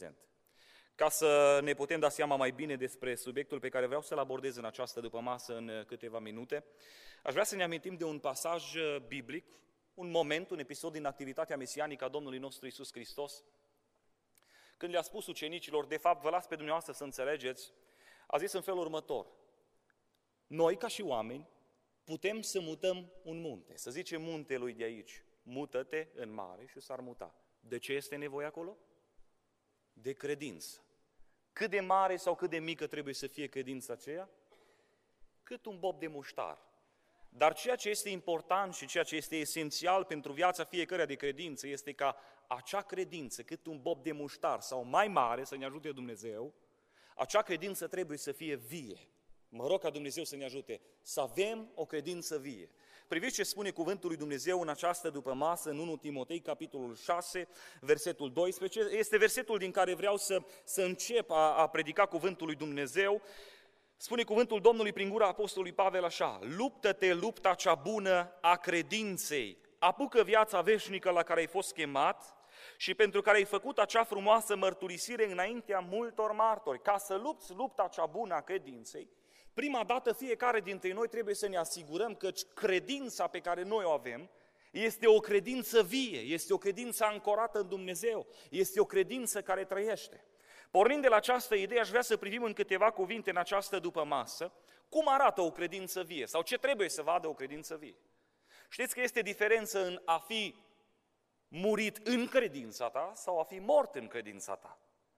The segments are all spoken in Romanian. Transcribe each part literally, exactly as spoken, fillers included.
prezent. Ca să ne putem da seama mai bine despre subiectul pe care vreau să-l abordez în această dupămasă în câteva minute, aș vrea să ne amintim de un pasaj biblic, un moment, un episod din activitatea mesianică a Domnului nostru Iisus Hristos, când le-a spus ucenicilor, de fapt, vă las pe dumneavoastră să înțelegeți, a zis în felul următor: noi, ca și oameni, putem să mutăm un munte, să zicem muntelui de aici, mută-te în mare și s-ar muta. De ce este nevoie acolo? De credință. Cât de mare sau cât de mică trebuie să fie credința aceea? Cât un bob de muștar. Dar ceea ce este important și ceea ce este esențial pentru viața fiecăruia de credință este ca acea credință, cât un bob de muștar sau mai mare, să ne ajute Dumnezeu, acea credință trebuie să fie vie. Mă rog ca Dumnezeu să ne ajute să avem o credință vie. Priviți ce spune cuvântul lui Dumnezeu în această dupămasă, în întâi Timotei, capitolul șase, versetul doisprezece. Este versetul din care vreau să, să încep a, a predica cuvântul lui Dumnezeu. Spune cuvântul Domnului prin gura apostolului Pavel așa: luptă-te lupta cea bună a credinței, apucă viața veșnică la care ai fost chemat și pentru care ai făcut acea frumoasă mărturisire înaintea multor martori. Ca să lupți lupta cea bună a credinței, prima dată fiecare dintre noi trebuie să ne asigurăm că credința pe care noi o avem este o credință vie, este o credință ancorată în Dumnezeu, este o credință care trăiește. Pornind de la această idee, aș vrea să privim în câteva cuvinte în această dupămasă cum arată o credință vie sau ce trebuie să vadă o credință vie. Știți că este diferență în a fi murit în credința ta sau a fi mort în credința ta.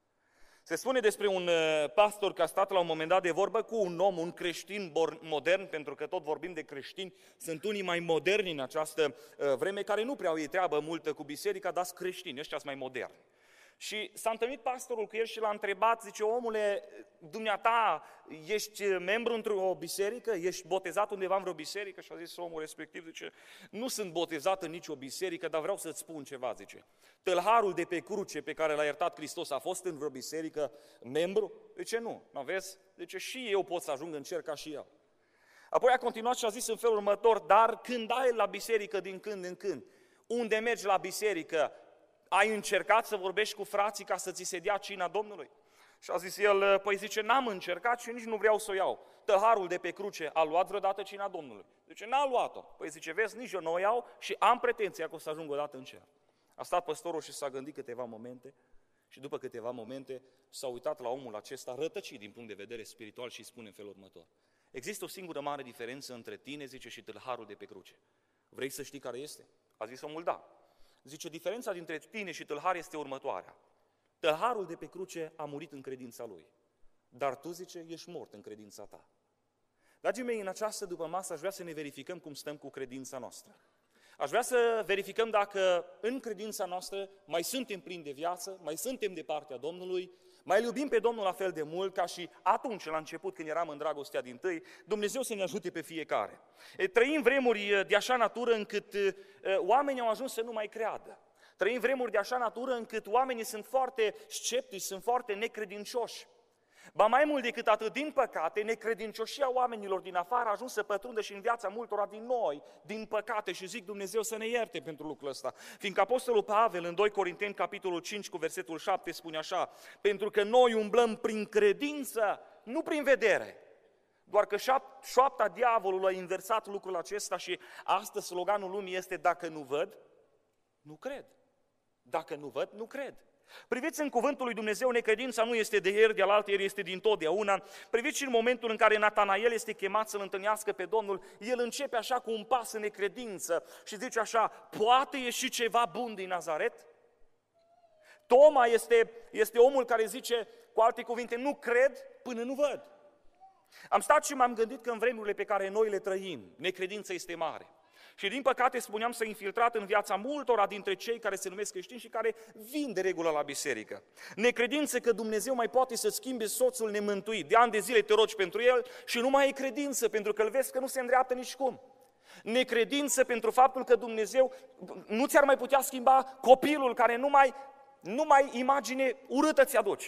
Se spune despre un pastor că a stat la un moment dat de vorbă cu un om, un creștin modern, pentru că tot vorbim de creștini, sunt unii mai moderni în această vreme, care nu prea au ei treabă multă cu biserica, dar sunt creștini, ăștia sunt mai moderni. Și s-a întâlnit pastorul cu el și l-a întrebat, zice: omule, dumneata, ești membru într-o biserică? Ești botezat undeva în vreo biserică? Și a zis omul respectiv, zice: nu sunt botezat în nicio biserică, dar vreau să-ți spun ceva, zice. Tâlharul de pe cruce pe care l-a iertat Hristos a fost în vreo biserică membru? Zice: nu, n-aveți? Zice: și eu pot să ajung în cer ca și el. Apoi a continuat și a zis în felul următor: dar când ai la biserică din când în când, unde mergi la biserică, ai încercat să vorbești cu frații ca să ți se dea cina Domnului? Și a zis el: păi zice, n-am încercat și nici nu vreau să o iau. Tăharul de pe cruce a luat vreodată cina Domnului? Zice: n-a luat-o. Păi zice, vezi, nici eu nu o iau și am pretenția că o să ajung odată în cer. A stat păstorul și s-a gândit câteva momente și după câteva momente s-a uitat la omul acesta rătăcit din punct de vedere spiritual și îi spune în felul următor: există o singură mare diferență între tine, zice, și tâlharul de pe cruce. Vrei să știi care este? A zis omul: da. Zice, diferența dintre tine și tâlhar este următoarea. Tâlharul de pe cruce a murit în credința lui, dar tu, zice, ești mort în credința ta. Dragii mei, în această dupămasă aș vrea să ne verificăm cum stăm cu credința noastră. Aș vrea să verificăm dacă în credința noastră mai suntem plini de viață, mai suntem de partea Domnului, mai iubim pe Domnul la fel de mult ca și atunci, la început, când eram în dragostea dintâi. Dumnezeu să ne ajute pe fiecare. Trăim vremuri de așa natură încât oamenii au ajuns să nu mai creadă. Trăim vremuri de așa natură încât oamenii sunt foarte sceptici, sunt foarte necredincioși. Ba mai mult decât atât, din păcate, necredincioșia oamenilor din afară a ajuns să pătrundă și în viața multora din noi, din păcate, și zic Dumnezeu să ne ierte pentru lucrul ăsta. Fiindcă Apostolul Pavel în doi Corinteni, capitolul cinci, cu versetul șapte, spune așa: pentru că noi umblăm prin credință, nu prin vedere. Doar că șoapta diavolului a inversat lucrul acesta și astăzi sloganul lumii este: dacă nu văd, nu cred. Dacă nu văd, nu cred. Priviți în cuvântul lui Dumnezeu, necredința nu este de ieri, de alaltăieri, este dintotdeauna. Priviți și în momentul în care Natanael este chemat să-L întâlnească pe Domnul, el începe așa cu un pas în necredință și zice așa: poate ieși ceva bun din Nazaret? Toma este, este omul care zice, cu alte cuvinte, nu cred până nu văd. Am stat și m-am gândit că în vremurile pe care noi le trăim, necredința este mare. Și din păcate, spuneam, s-a infiltrat în viața multora dintre cei care se numesc creștini și care vin de regulă la biserică. Necredință că Dumnezeu mai poate să schimbe soțul nemântuit. De ani de zile te rogi pentru el și nu mai ai credință, pentru că îl vezi că nu se îndreaptă nici cum. Necredință pentru faptul că Dumnezeu nu ți-ar mai putea schimba copilul care numai, numai imagine urâtă ți-aduce.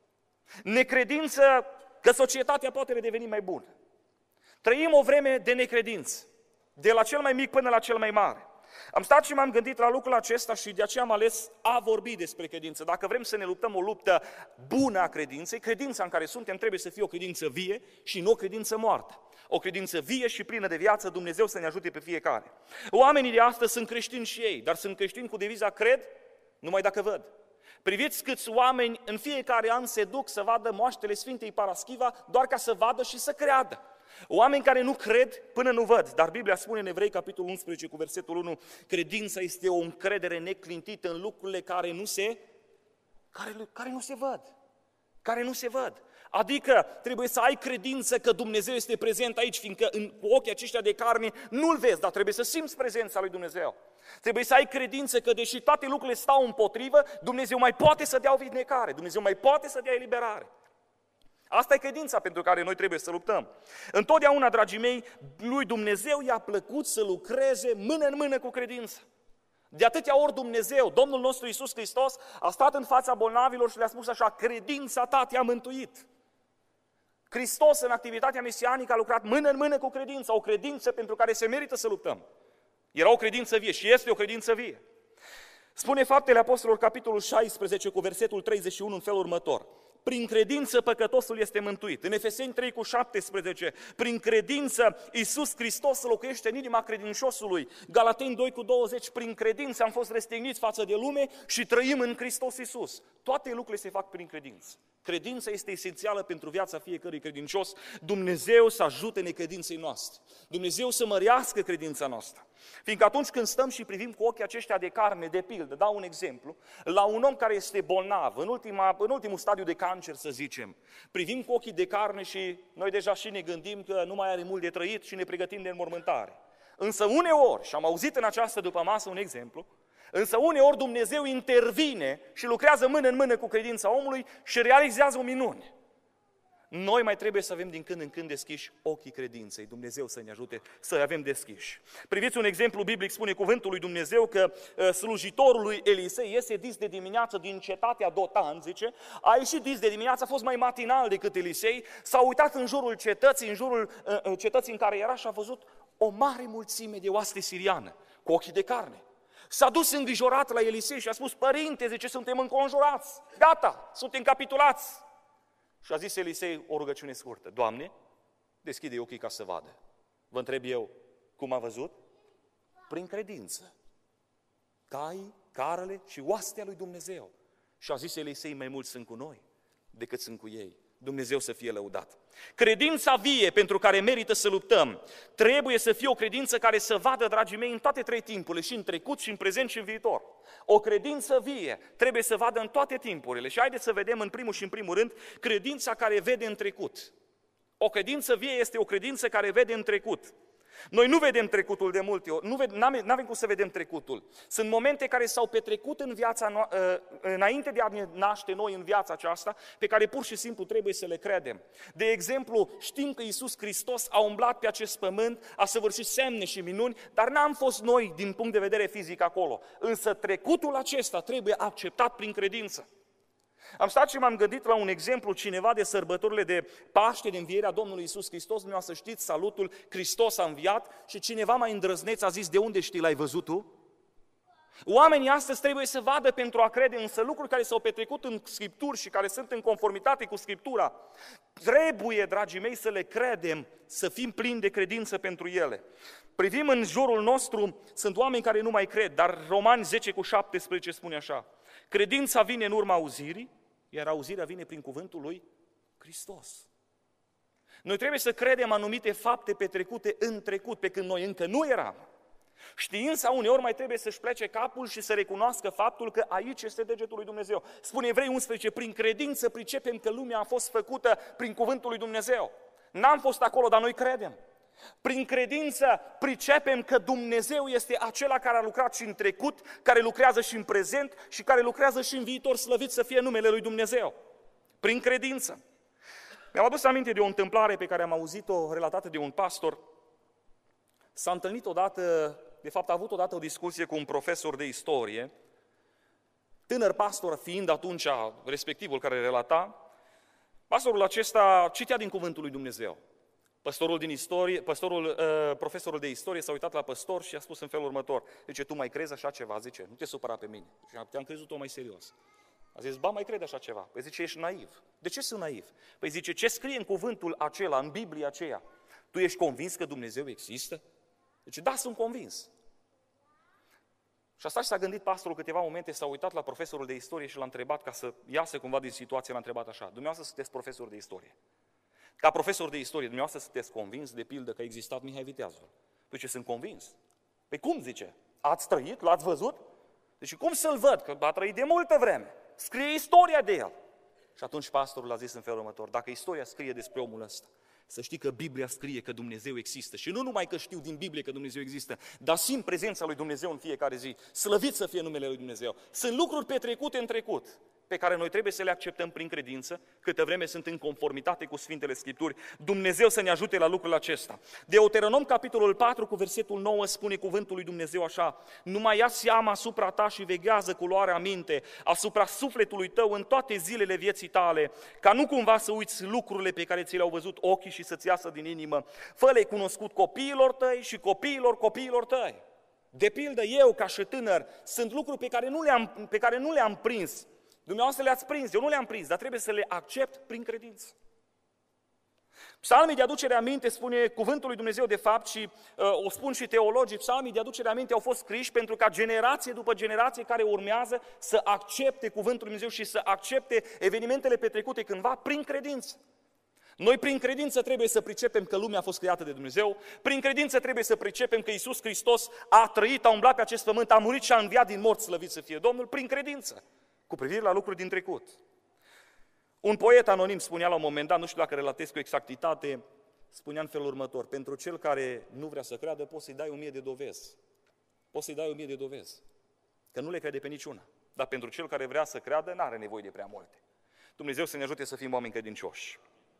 Necredință că societatea poate redeveni mai bună. Trăim o vreme de necredință, de la cel mai mic până la cel mai mare. Am stat și m-am gândit la lucrul acesta și de aceea am ales a vorbi despre credință. Dacă vrem să ne luptăm o luptă bună a credinței, credința în care suntem trebuie să fie o credință vie și nu o credință moartă. O credință vie și plină de viață, Dumnezeu să ne ajute pe fiecare. Oamenii de astăzi sunt creștini și ei, dar sunt creștini cu deviza cred numai dacă văd. Priviți câți oameni în fiecare an se duc să vadă moaștele Sfintei Paraschiva doar ca să vadă și să creadă. Oameni care nu cred până nu văd, dar Biblia spune în Evrei, capitolul unsprezece, cu versetul unu, credința este o încredere neclintită în lucrurile care nu se, care, care nu se văd, care nu se văd. Adică trebuie să ai credință că Dumnezeu este prezent aici, fiindcă în, cu ochii aceștia de carne nu-L vezi, dar trebuie să simți prezența lui Dumnezeu. Trebuie să ai credință că deși toate lucrurile stau împotrivă, Dumnezeu mai poate să dea o vindecare, Dumnezeu mai poate să dea eliberare. Asta e credința pentru care noi trebuie să luptăm. Întotdeauna, dragii mei, lui Dumnezeu i-a plăcut să lucreze mână în mână cu credința. De atâtea ori Dumnezeu, Domnul nostru Iisus Hristos, a stat în fața bolnavilor și le-a spus așa, credința ta te-a mântuit. Hristos în activitatea mesianică a lucrat mână în mână cu credința, o credință pentru care se merită să luptăm. Era o credință vie și este o credință vie. Spune Faptele Apostolilor, capitolul șaisprezece, cu versetul treizeci și unu, în felul următor. Prin credință păcătosul este mântuit. În Efeseni trei cu șaptesprezece, prin credință Iisus Hristos locuiește în inima credinciosului. Galateni doi cu douăzeci, prin credință am fost răstigniți față de lume și trăim în Hristos Iisus. Toate lucrurile se fac prin credință. Credința este esențială pentru viața fiecărui credincios. Dumnezeu să ajute necredinței noastre. Dumnezeu să mărească credința noastră. Fiindcă atunci când stăm și privim cu ochii aceștia de carne, de pildă, dau un exemplu, la un om care este bolnav, în, ultima, în ultimul stadiu de cancer, să zicem, privim cu ochii de carne și noi deja și ne gândim că nu mai are mult de trăit și ne pregătim de înmormântare. Însă uneori, și am auzit în această dupămasă un exemplu, însă uneori Dumnezeu intervine și lucrează mână în mână cu credința omului și realizează o minune. Noi mai trebuie să avem din când în când deschiși ochii credinței. Dumnezeu să ne ajute să avem deschiși. Priviți un exemplu biblic, spune cuvântul lui Dumnezeu că uh, slujitorul lui Elisei iese dis de dimineață din cetatea Dotan, zice, a ieșit dis de dimineață, a fost mai matinal decât Elisei, s-a uitat în jurul cetății, în jurul uh, cetății în care era și a văzut o mare mulțime de oaste siriană, cu ochii de carne. S-a dus îngrijorat la Elisei și a spus, părinte, zice, suntem înconjurați, gata, suntem capitulați. Și a zis Elisei o rugăciune scurtă, Doamne, deschide ochii ca să vadă. Vă întreb eu, cum a văzut? Prin credință. Cai, carele și oastea lui Dumnezeu. Și a zis Elisei, mai mulți sunt cu noi decât sunt cu ei. Dumnezeu să fie lăudat. Credința vie pentru care merită să luptăm trebuie să fie o credință care să vadă, dragii mei, în toate trei timpurile, și în trecut, și în prezent, și în viitor. O credință vie trebuie să vadă în toate timpurile. Și haideți să vedem în primul și în primul rând credința care vede în trecut. O credință vie este o credință care vede în trecut. Noi nu vedem trecutul de multe ori, nu avem cum să vedem trecutul. Sunt momente care s-au petrecut în viața, înainte de a ne naște noi în viața aceasta, pe care pur și simplu trebuie să le credem. De exemplu, știm că Iisus Hristos a umblat pe acest pământ, a săvârșit semne și minuni, dar n-am fost noi din punct de vedere fizic acolo. Însă trecutul acesta trebuie acceptat prin credință. Am stat și m-am gândit la un exemplu, cineva de sărbătorile de Paște, de învierea Domnului Iisus Hristos, nu să știți salutul, Hristos a înviat, și cineva mai îndrăzneț a zis, de unde știi, l-ai văzut tu? Oamenii astăzi trebuie să vadă pentru a crede, însă lucruri care s-au petrecut în Scripturi și care sunt în conformitate cu Scriptura, trebuie, dragii mei, să le credem, să fim plini de credință pentru ele. Privim în jurul nostru, sunt oameni care nu mai cred, dar Romani zece cu șaptesprezece spune așa, credința vine în urma auzirii, iar auzirea vine prin cuvântul lui Hristos. Noi trebuie să credem anumite fapte petrecute în trecut, pe când noi încă nu eram. Știința uneori mai trebuie să-și plece capul și să recunoască faptul că aici este degetul lui Dumnezeu. Spune Evrei unsprezece, prin credință pricepem că lumea a fost făcută prin cuvântul lui Dumnezeu. N-am fost acolo, dar noi credem. Prin credință pricepem că Dumnezeu este acela care a lucrat și în trecut, care lucrează și în prezent și care lucrează și în viitor, slăvit să fie numele lui Dumnezeu. Prin credință. Mi-am adus aminte de o întâmplare pe care am auzit-o relatată de un pastor. S-a întâlnit odată, de fapt a avut odată o discuție cu un profesor de istorie, tânăr pastor fiind atunci respectivul care relata. Pastorul acesta citea din cuvântul lui Dumnezeu. Păstorul din istorie, păstorul, uh, profesorul de istorie s-a uitat la păstor și a spus în felul următor. Zice, tu mai crezi așa ceva? Zice, nu te supăra pe mine. Și te-am crezut-o mai serios. A zis, ba, mai crede așa ceva. Păi zice, ești naiv. De ce sunt naiv? Păi zice, ce scrie în cuvântul acela, în Biblia aceea? Tu ești convins că Dumnezeu există? Zice, da, sunt convins. Și asta și s-a gândit pastorul câteva momente, s-a uitat la profesorul de istorie și l-a întrebat, ca să iasă cumva din situație, l-a întrebat așa, dumneavoastră sunteți profesor de istorie. Ca profesor de istorie, dumneavoastră sunteți convins, de pildă, că a existat Mihai Viteazul? Păi ce, sunt convins. Păi cum, zice? Ați trăit? L-ați văzut? Deci cum să-l văd? Că a trăit de multă vreme. Scrie istoria de el. Și atunci pastorul a zis în felul următor, dacă istoria scrie despre omul ăsta, să știi că Biblia scrie că Dumnezeu există. Și nu numai că știu din Biblie că Dumnezeu există, dar simt prezența lui Dumnezeu în fiecare zi. Slăvit să fie numele lui Dumnezeu. Sunt lucruri petrecute în trecut, pe care noi trebuie să le acceptăm prin credință, câtă vreme sunt în conformitate cu Sfintele Scripturi. Dumnezeu să ne ajute la lucrul acesta. Deuteronom, capitolul patru, cu versetul nouă, spune cuvântul lui Dumnezeu așa, numai ia seama asupra ta și veghează cu luarea minte, asupra sufletului tău în toate zilele vieții tale, ca nu cumva să uiți lucrurile pe care ți le-au văzut ochii și să-ți iasă din inimă. Fă-le cunoscut copiilor tăi și copiilor copiilor tăi. De pildă, eu, ca și tânăr, sunt lucruri pe care nu le-am, pe care nu le-am prins. Dumneavoastră le-ați prins, eu nu le-am prins, dar trebuie să le accept prin credință. Psalmii de aducere aminte, spune cuvântul lui Dumnezeu de fapt și uh, o spun și teologii, psalmii de aducere aminte au fost scriși pentru ca generație după generație care urmează să accepte cuvântul lui Dumnezeu și să accepte evenimentele petrecute cândva prin credință. Noi prin credință trebuie să pricepem că lumea a fost creată de Dumnezeu, prin credință trebuie să pricepem că Iisus Hristos a trăit, a umblat pe acest pământ, a murit și a înviat din morți, slăvit să fie Domnul, prin credință, cu privire la lucruri din trecut. Un poet anonim spunea la un moment dat, nu știu dacă relatez cu exactitate, spunea în felul următor, pentru cel care nu vrea să creadă, poți să-i dai o mie de dovezi. Poți să-i dai o mie de dovezi, că nu le crede pe niciuna. Dar pentru cel care vrea să creadă, n-are nevoie de prea multe. Dumnezeu să ne ajute să fim oameni credincioși.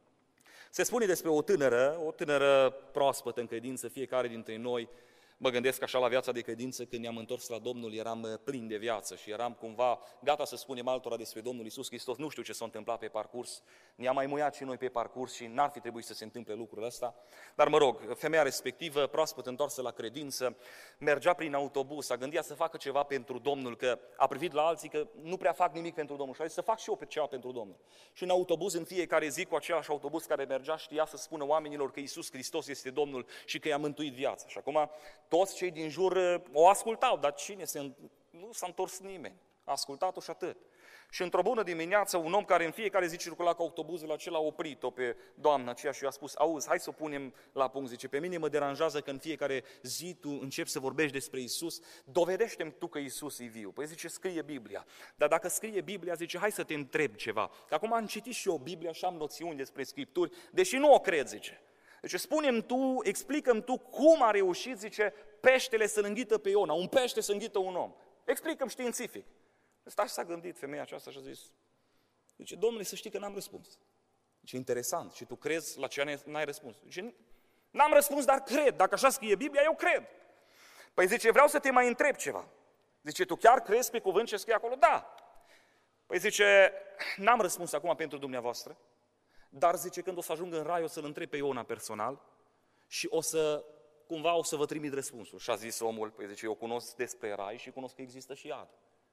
Se spune despre o tânără, o tânără proaspătă în credință, fiecare dintre noi, mă gândesc așa la viața de credință, când ne-am întors la Domnul, eram plin de viață și eram cumva gata să spunem altora despre Domnul Iisus Hristos. Nu știu ce s-a întâmplat pe parcurs, ne-am mai muiat și noi pe parcurs și n-ar fi trebuit să se întâmple lucrul ăsta. Dar mă rog, femeia respectivă, proaspăt întoarsă la credință, mergea prin autobuz, a gândit să facă ceva pentru Domnul, că a privit la alții că nu prea fac nimic pentru Domnul și a zis să fac și eu ceva pentru Domnul. Și în autobuz, în fiecare zi, cu același autobuz care mergea, știa să spună oamenilor că Iisus Hristos este Domnul și că i-a mântuit viața. Și acum toți cei din jur o ascultau, dar cine se... nu s-a întors nimeni. A ascultat-o și atât. Și într-o bună dimineață, un om care în fiecare zi circula cu autobuzul acela a oprit-o pe doamna aceea și i-a spus, auzi, hai să o punem la punct, zice, pe mine mă deranjează că în fiecare zi tu începi să vorbești despre Iisus, dovedește-mi tu că Iisus e viu. Păi zice, scrie Biblia. Dar dacă scrie Biblia, zice, hai să te întreb ceva. Că acum am citit și eu Biblia și am noțiuni despre Scripturi, deși nu o cred, zice. Deci spune-mi tu, explică-mi tu cum a reușit, zice, peștele să-l înghită pe Iona, un pește să înghită un om. Explică-mi științific. Stai și s-a gândit femeia aceasta și a zis, zice, Domnule, să știi că n-am răspuns. Zice, interesant, și tu crezi la ce n-ai răspuns? Zice, n-am răspuns, dar cred, dacă așa scrie Biblia, eu cred. Păi zice, vreau să te mai întreb ceva. Zice, tu chiar crezi pe cuvânt ce scrie acolo? Da. Păi zice, n-am răspuns acum pentru dumneavoastră, dar zice, când o să ajung în rai, o să-l întreb pe Iona personal și o să, cumva, o să vă trimit răspunsul. Și a zis omul, păi zice, eu cunosc despre rai și cunosc că există și iad.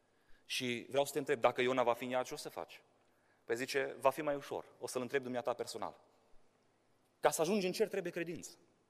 Și vreau să te întreb, dacă Iona va fi în iad, ce o să faci? Păi zice, va fi mai ușor, o să-l întreb dumneata personal. Ca să ajungi în cer trebuie credință.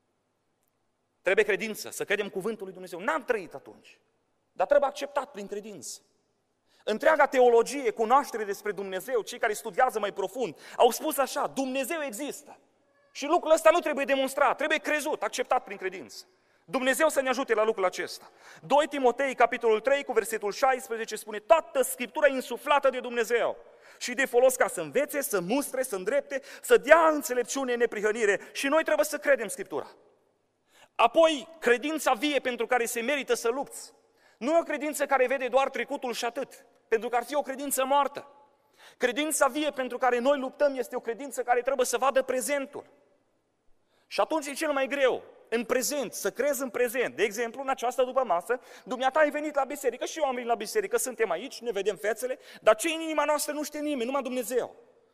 Trebuie credință, să credem cuvântul lui Dumnezeu. N-am trăit atunci, dar trebuie acceptat prin credință. Întreaga teologie, cunoaștere despre Dumnezeu, cei care studiază mai profund, au spus așa, Dumnezeu există. Și lucrul ăsta nu trebuie demonstrat, trebuie crezut, acceptat prin credință. Dumnezeu să ne ajute la lucrul acesta. doi Timotei, capitolul trei, cu versetul șaisprezece, spune, toată Scriptura e insuflată de Dumnezeu și de folos ca să învețe, să mustre, să îndrepte, să dea înțelepciune, neprihănire. Și noi trebuie să credem Scriptura. Apoi, credința vie pentru care se merită să lupți. Nu e o credință care vede doar trecutul și atât, pentru că ar fi o credință moartă. Credința vie pentru care noi luptăm este o credință care trebuie să vadă prezentul. Și atunci e cel mai greu, în prezent, să crezi în prezent. De exemplu, în această după masă, dumneata ai venit la biserică și eu am venit la biserică, suntem aici, ne vedem fețele, dar ce în inima noastră nu știe nimeni, numai Dumnezeu.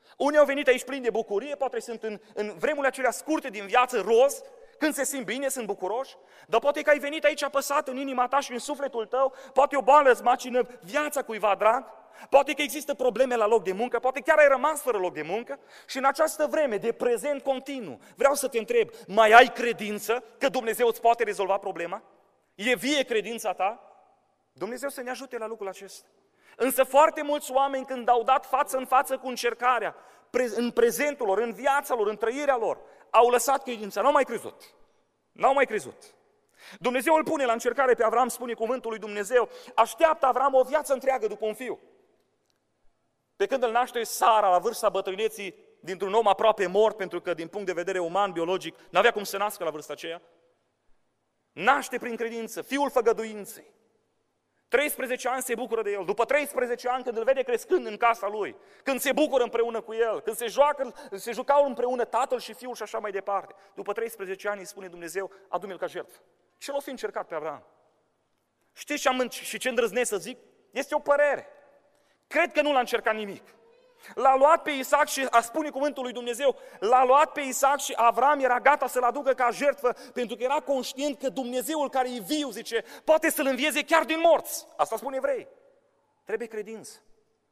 Unii au venit aici plini de bucurie, poate sunt în, în vremurile acelea scurte din viață, roz, când se simt bine, sunt bucuroși, dar poate că ai venit aici apăsat în inima ta și în sufletul tău, poate o boală îți macină viața cuiva drag, poate că există probleme la loc de muncă, poate chiar ai rămas fără loc de muncă și în această vreme de prezent continuu vreau să te întreb, mai ai credință că Dumnezeu îți poate rezolva problema? E vie credința ta? Dumnezeu să ne ajute la lucrul acesta. Însă foarte mulți oameni când au dat față în față cu încercarea, în prezentul lor, în viața lor, în trăirea lor, au lăsat credința, n-au mai crezut. N-au mai crezut. Dumnezeu îl pune la încercare pe Avram, spune cuvântul lui Dumnezeu, așteaptă Avram o viață întreagă după un fiu. Pe când îl naște Sara la vârsta bătrâneții dintr-un om aproape mort, pentru că din punct de vedere uman, biologic, n-avea cum să nască la vârsta aceea, naște prin credință, fiul făgăduinței. treisprezece ani se bucură de el. După treisprezece ani, când îl vede crescând în casa lui, când se bucură împreună cu el, când se, joacă, se jucau împreună tatăl și fiul și așa mai departe, după treisprezece ani îi spune Dumnezeu, adu-mi-l ca jertfă. Ce l-o fi încercat pe Avram? Știți ce am și ce îndrăznesc să zic? Este o părere. Cred că nu l-a încercat nimic. L-a luat pe Isaac și a spune cuvântul lui Dumnezeu, l-a luat pe Isaac și Avram era gata să-l aducă ca jertfă, pentru că era conștient că Dumnezeul care e viu, zice, poate să-l învieze chiar din morți. Asta spune Evrei. Trebuie credință.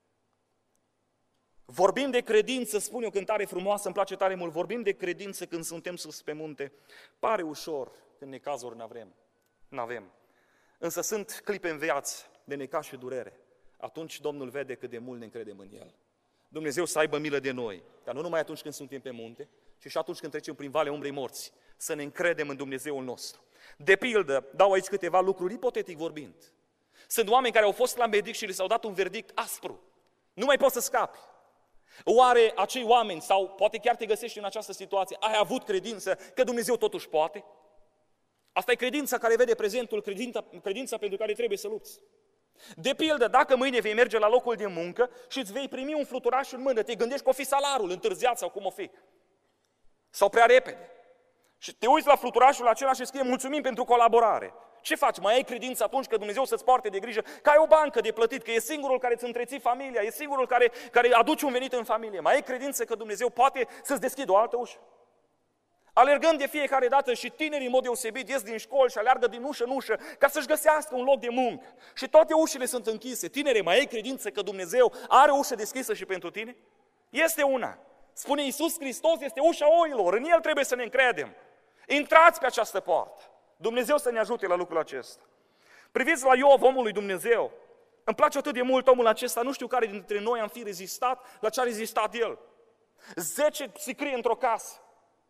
Vorbim de credință, spune o cântare frumoasă, îmi place tare mult, vorbim de credință când suntem sus pe munte. Pare ușor când necazuri n-avem. N-avem. Însă sunt clipe în viață de necaz și durere. Atunci Domnul vede cât de mult ne încredem în El. Dumnezeu să aibă milă de noi, dar nu numai atunci când suntem pe munte, ci și atunci când trecem prin valea umbrei morții, să ne încredem în Dumnezeul nostru. De pildă, dau aici câteva lucruri, ipotetic vorbind. Sunt oameni care au fost la medic și li s-au dat un verdict aspru. Nu mai poți să scapi. Oare acei oameni, sau poate chiar te găsești în această situație, ai avut credință că Dumnezeu totuși poate? Asta e credința care vede prezentul, credința, credința pentru care trebuie să lupți. De pildă, dacă mâine vei merge la locul de muncă și îți vei primi un fluturaș în mână, te gândești că o fi salarul întârziat sau cum o fi. Sau prea repede. Și te uiți la fluturașul acela și scrie mulțumim pentru colaborare. Ce faci? Mai ai credință atunci că Dumnezeu să-ți poarte de grijă? Că ai o bancă de plătit, că e singurul care îți întreții familia, e singurul care, care aduce un venit în familie. Mai ai credință că Dumnezeu poate să-ți deschidă o altă ușă? Alergând de fiecare dată și tinerii în mod deosebit ies din școli și aleargă din ușă în ușă ca să-și găsească un loc de muncă. Și toate ușile sunt închise. Tinere, mai ai credință că Dumnezeu are o ușă deschisă și pentru tine? Este una. Spune Iisus Hristos, este ușa oilor, în El trebuie să ne încredem. Intrați pe această poartă. Dumnezeu să ne ajute la lucrul acesta. Priviți la Iov, omul lui Dumnezeu. Îmi place atât de mult omul acesta, nu știu care dintre noi am fi rezistat la ce a rezistat el. Zece sicrie într-o casă.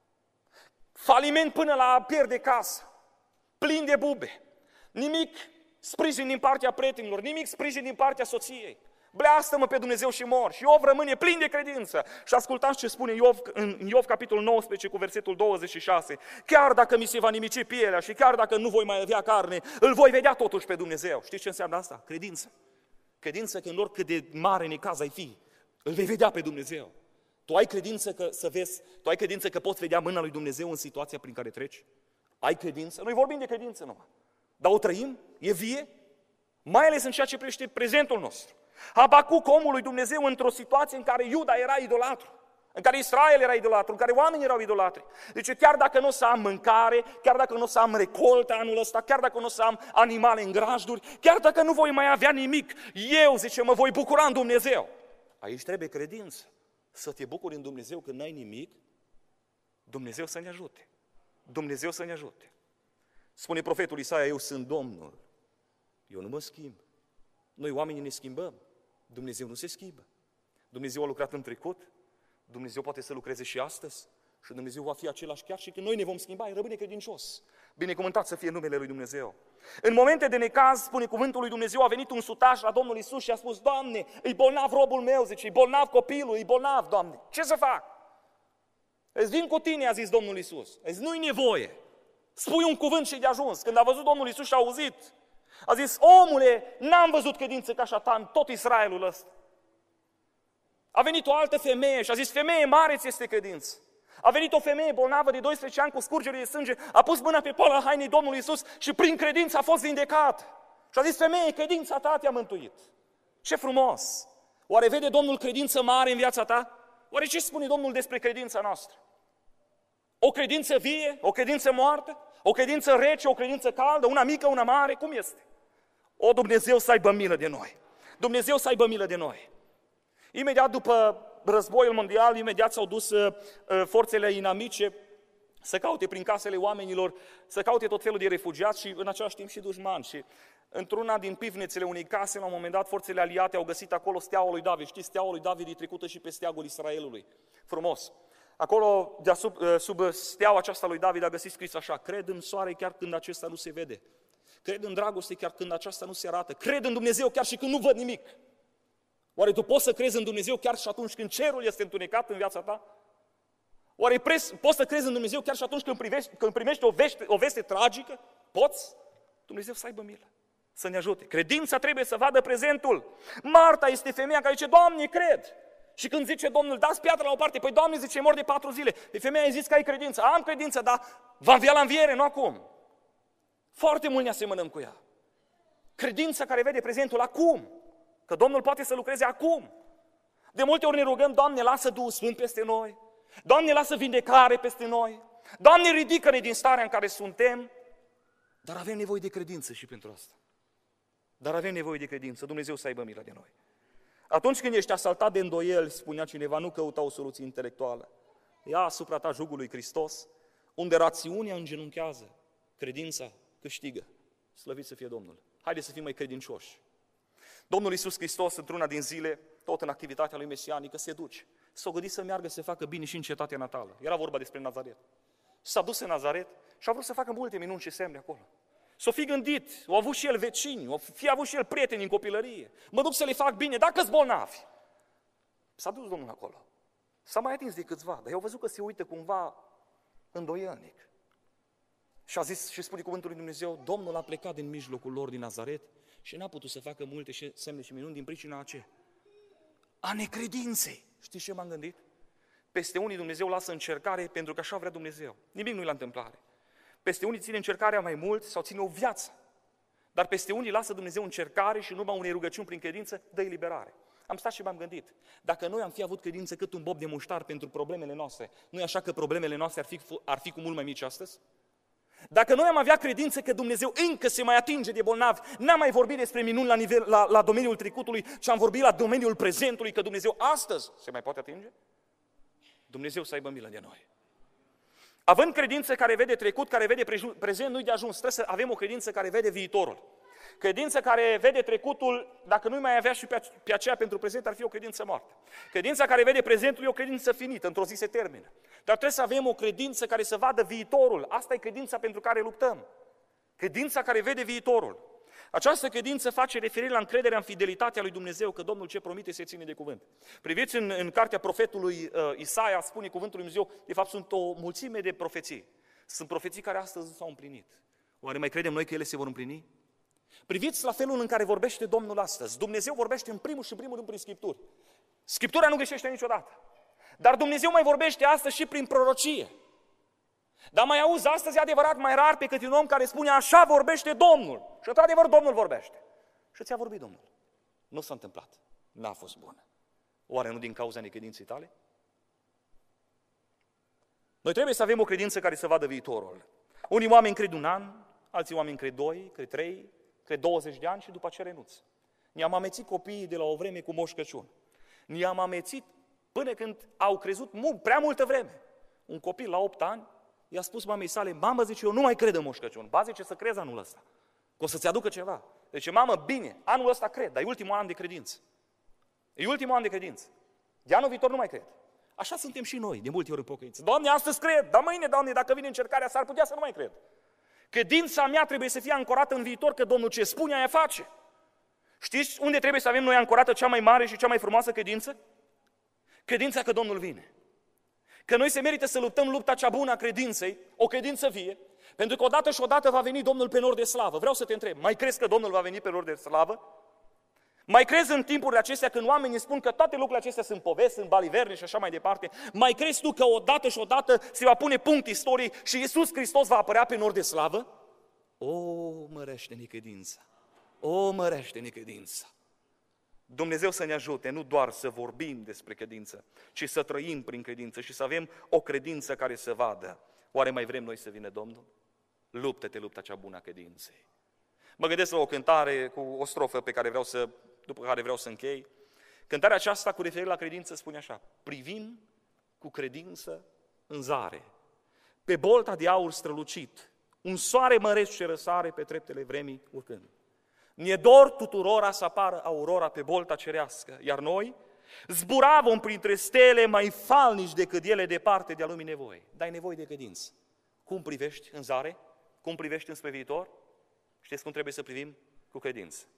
Faliment până la a pierde casă, plin de bube, nimic sprijin din partea prietenilor, nimic sprijin din partea soției. Bleastă-mă pe Dumnezeu și mor. Și Iov rămâne plin de credință. Și ascultați ce spune Iov în Iov capitolul nouăsprezece cu versetul douăzeci și șase. Chiar dacă mi se va nimici pielea și chiar dacă nu voi mai avea carne, îl voi vedea totuși pe Dumnezeu. Știți ce înseamnă asta? Credință. Credință că în oricât de mare necaz ai fi, îl vei vedea pe Dumnezeu. Tu ai credință că să vezi, tu ai credință că poți vedea mâna lui Dumnezeu în situația prin care treci? Ai credință? Noi vorbim de credință numai. Dar o trăim? E vie? Mai ales în ceea ce privește prezentul nostru. Habacuc, omul lui Dumnezeu, într-o situație în care Iuda era idolatru, în care Israel era idolatru, în care oamenii erau idolatri. Deci chiar dacă nu o să am mâncare, chiar dacă nu o să am recoltă anul ăsta, chiar dacă nu o să am animale în grajduri, chiar dacă nu voi mai avea nimic, eu, zice, mă voi bucura în Dumnezeu. Aici trebuie credință. Să te bucuri în Dumnezeu când n-ai nimic, Dumnezeu să ne ajute. Dumnezeu să ne ajute. Spune profetul Isaia, eu sunt Domnul. Eu nu mă schimb. Noi oamenii ne schimbăm. Dumnezeu nu se schimbă. Dumnezeu a lucrat în trecut. Dumnezeu poate să lucreze și astăzi. Și Dumnezeu va fi același chiar și când noi ne vom schimba. El rămâne credincios. Binecuvântat să fie numele lui Dumnezeu. În momente de necaz, spune cuvântul lui Dumnezeu, a venit un sutaș la Domnul Iisus și a spus, Doamne, e bolnav robul meu, zice, e bolnav copilul, e bolnav, Doamne, ce să fac? Îți vin cu tine, a zis Domnul Iisus. Îți nu-i nevoie. Spui un cuvânt și de ajuns. Când a văzut Domnul Iisus și a auzit, a zis, omule, n-am văzut credință ca așa ta în tot Israelul ăsta. A venit o altă femeie și a zis, femeie, mare ți este credință. A venit o femeie bolnavă de doisprezece ani cu scurgere de sânge, a pus mâna pe poala hainei Domnului Iisus și prin credință a fost vindecat. Și a zis, femeie, credința ta te-a mântuit. Ce frumos! Oare vede Domnul credință mare în viața ta? Oare ce spune Domnul despre credința noastră? O credință vie, o credință moartă, o credință rece, o credință caldă, una mică, una mare, cum este? O, Dumnezeu să aibă milă de noi! Dumnezeu să aibă milă de noi! Imediat după războiul mondial, imediat s-au dus uh, forțele inamice să caute prin casele oamenilor, să caute tot felul de refugiați și în același timp și dușmani. Și într-una din pivnețele unei case, la un moment dat, forțele aliate au găsit acolo steaua lui David. Știți, steaua lui David e trecută și pe steagul Israelului. Frumos! Acolo, deasub, sub steaua aceasta lui David, a găsit scris așa: cred în soare chiar când acesta nu se vede. Cred în dragoste chiar când aceasta nu se arată. Cred în Dumnezeu chiar și când nu văd nimic. Oare tu poți să crezi în Dumnezeu chiar și atunci când cerul este întunecat în viața ta? Oare poți să crezi în Dumnezeu chiar și atunci când, privești, când primești o veste, o veste tragică? Poți? Dumnezeu să aibă milă, să ne ajute. Credința trebuie să vadă prezentul. Marta este femeia care zice: Doamne, cred. Și când zice Domnul: dați piatra la o parte, păi Doamne, zice, mor de patru zile. Pe femeia a zis că ai credință. Am credință, dar va învia la înviere, nu acum. Foarte mult ne asemănăm cu ea. Credința care vede prezentul acum. Că Domnul poate să lucreze acum. De multe ori ne rugăm: Doamne, lasă Duhul Sfânt peste noi. Doamne, lasă vindecare peste noi. Doamne, ridică-ne din starea în care suntem. Dar avem nevoie de credință și pentru asta. Dar avem nevoie de credință. Dumnezeu să aibă milă de noi. Atunci când ești asaltat de îndoieli, spunea cineva, nu căuta o soluție intelectuală. Ia asupra ta jugul lui Hristos, unde rațiunea îngenunchează, credința câștigă. Slăvit să fie Domnul. Haideți să fim mai credincioși. Domnul Iisus Hristos, într-una din zile, tot în activitatea lui mesianică, se duce. S-a gândit să meargă să facă bine și în cetatea natală. Era vorba despre Nazaret. S-a dus în Nazaret și a vrut să facă multe minuni și semne acolo. S-o fi gândit, au avut și el vecini, au fi avut și el prieteni în copilărie. Mă duc să le fac bine, dacă-s bolnavi. S-a dus Domnul acolo. S-a mai atins de câțiva, dar eu au văzut că se uită cumva îndoielnic. Și a zis și spune cuvântul lui Dumnezeu: Domnul a plecat din mijlocul lor din Nazaret și n-a putut să facă multe semne și minuni din pricina aceea. A necredinței. Știți ce m-am gândit? Peste unii Dumnezeu lasă încercare pentru că așa vrea Dumnezeu. Nimic nu-i la întâmplare. Peste unii ține încercarea mai mult sau ține o viață. Dar peste unii lasă Dumnezeu încercare și în urma unei rugăciuni prin credință dă eliberare. Am stat și m-am gândit, dacă noi am fi avut credință cât un bob de muștar pentru problemele noastre, nu e așa că problemele noastre ar fi, ar fi cu mult mai mici astăzi? Dacă noi am avea credință că Dumnezeu încă se mai atinge de bolnavi, n-am mai vorbit despre minuni la, nivel, la, la domeniul trecutului, ci am vorbit la domeniul prezentului, că Dumnezeu astăzi se mai poate atinge? Dumnezeu să aibă milă de noi. Având credință care vede trecut, care vede prezent, nu-i de ajuns. Trebuie să avem o credință care vede viitorul. Credință care vede trecutul, dacă nu mai avea și pe aceea pentru prezent, ar fi o credință moartă. Credința care vede prezentul e o credință finită, într-o zi se termină. Dar trebuie să avem o credință care să vadă viitorul. Asta e credința pentru care luptăm. Credința care vede viitorul. Această credință face referire la încrederea în fidelitatea lui Dumnezeu, că Domnul ce promite se ține de cuvânt. Priviți în, în cartea profetului uh, Isaia, spune cuvântul lui Dumnezeu, de fapt sunt o mulțime de profeții. Sunt profeții care astăzi s-au împlinit. Oare mai credem noi că ele se vor împlini? Priviți la felul în care vorbește Domnul astăzi. Dumnezeu vorbește în primul și în primul rând prin Scripturi. Scriptura nu greșește niciodată. Dar Dumnezeu mai vorbește astăzi și prin prorocie. Dar mai auzi astăzi, e adevărat, mai rar pe cât un om care spune: așa vorbește Domnul. Și într-adevăr Domnul vorbește. Și ți-a vorbit Domnul. Nu s-a întâmplat. N-a fost bună. Oare nu din cauza necredinței tale? Noi trebuie să avem o credință care să vadă viitorul. Unii oameni cred un an, alții oameni cred doi, cred trei, cred douăzeci de ani și după aceea renunță. Ne-am amețit copiii de la o vreme cu Moș Crăciun. Ne-am amețit până când au crezut mult, prea multă vreme. Un copil la opt ani i-a spus mamei sale: mamă, zice, eu nu mai cred în Moș Crăciun. Ba, zice, să crezi anul ăsta, că o să-ți aducă ceva. Zice: mamă, bine, anul ăsta cred, dar e ultimul an de credință. E ultimul an de credință. De anul viitor nu mai cred. Așa suntem și noi, de multe ori în pocăință. Doamne, astăzi cred, dar mâine, Doamne, dacă vine încercarea, s-ar putea să nu mai cred. Credința mea trebuie să fie ancorată în viitor, că Domnul ce spune, aia face. Știți unde trebuie să avem noi ancorată cea mai mare și cea mai frumoasă credință? Credința că Domnul vine. Că noi se merită să luptăm lupta cea bună a credinței, o credință vie, pentru că odată și odată va veni Domnul pe nor de slavă. Vreau să te întreb, mai crezi că Domnul va veni pe nor de slavă? Mai crezi în timpurile acestea când oamenii spun că toate lucrurile acestea sunt povesti, sunt baliverne și așa mai departe? Mai crezi tu că odată și odată se va pune punct istoriei și Iisus Hristos va apărea pe nor de slavă? O, mărește necredința! O, mărește necredința! Dumnezeu să ne ajute nu doar să vorbim despre credință, ci să trăim prin credință și să avem o credință care să vadă. Oare mai vrem noi să vină Domnul? Luptă-te lupta cea bună a credinței. Mă gândesc la o cântare cu o strofă pe care vreau să, după care vreau să închei. Cântarea aceasta cu referire la credință spune așa: privim cu credință în zare, pe bolta de aur strălucit, un soare măreț ce răsare pe treptele vremii urcând. Ne dor tuturora să apară aurora pe bolta cerească, iar noi zbura vom printre stele mai falnici decât ele departe de-a lumii nevoi. Dar ai nevoie de credință. Cum privești în zare? Cum privești înspre viitor? Știți cum trebuie să privim? Cu credință.